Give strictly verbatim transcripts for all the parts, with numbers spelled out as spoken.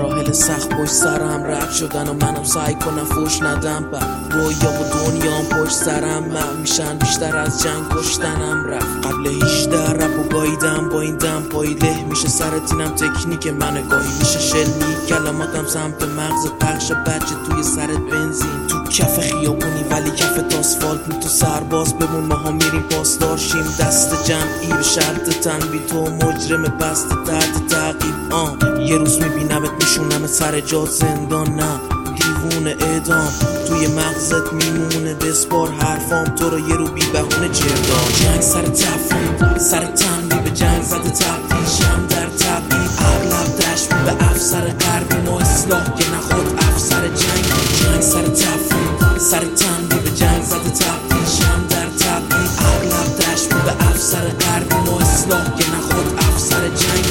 مراحل سخت پشت سرم رد شدن و منم سعی کنم فوش ندم بر رویا و دنیام پشت سرم من میشن بیشتر از جنگ کشتنم رفت قبل هیچده رپ و گاییدم با این دم پایی له میشه سرت اینم تکنیک منه گاهی میشه شلمی کلماتم سمت مغز پخش بچه توی سرت بنزین تو کف خیابونی ولی کف آسفالت می تو سرباز بمون ماها میریم پاسدار شیم دست جمعی به شرط تنبی تو مجرم بست تحت تعقیب آن یه روز میبینمت میشونمت سر جات زندان نه دیوونه اعدام توی مغزت میمونه بسپار حرفام تو رو یه رو بی بهونه جردان جنگ سر تفریم سر تنبی به جنگ زده تبدیل شم در تبدیل اغلب دشت به افسر غربی ما اصلاح که نخود افسر جنگ جنگ سر تفریم سر تنبی به جنگ زده تبدیل شم در تبدیل اغلب دشت به افسر غربی ما اصلاح که نخود افسر جنگ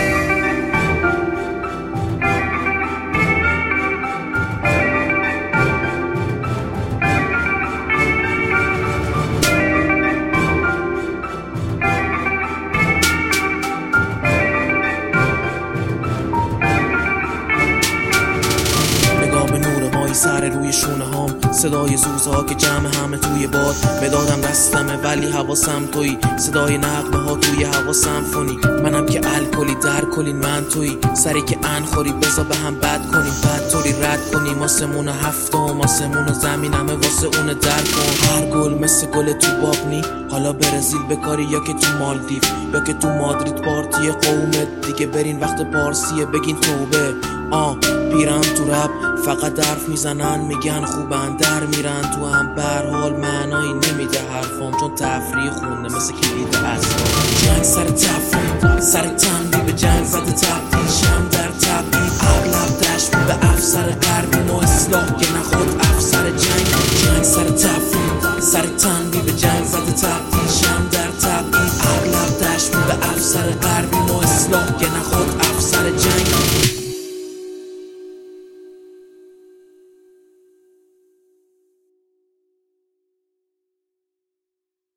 سر روی شونه هام صدای زوزها که جمع همه توی باد مدادم دستمه ولی حواسم توی صدای نغمه ها توی هوا سمفونی منم که الکلی در کلین من توی سری که انخوری بزا به هم بد کنیم بد طوری رد کنیم آسمون هفتم آسمون زمینمه واسه اون در کن هر گل مثل گل تو بابنی حالا برزیل بکاری یا که تو مالدیو یا که تو مادرید پارتی قومت دیگه برین وقت پارسیه بگین توبه آه پیرم تو رب فقط حرف میزنن میگن خوبن در میرن تو هم برحال معنایی نمیده حرفام چون تفریح خونده مثل کلید اسباب جنگ سر تفریح سر تنبی به جنگ زده تبدیل شم در تبدیل اغلب دشت به افسر غربی ما اصلاح که نخود افسر جنگ جنگ سر تفریح سر تنبی به جنگ زده تبدیل شم در تبدیل اغلب دشت به افسر غربی ما اصلاح که نخود افسر جنگ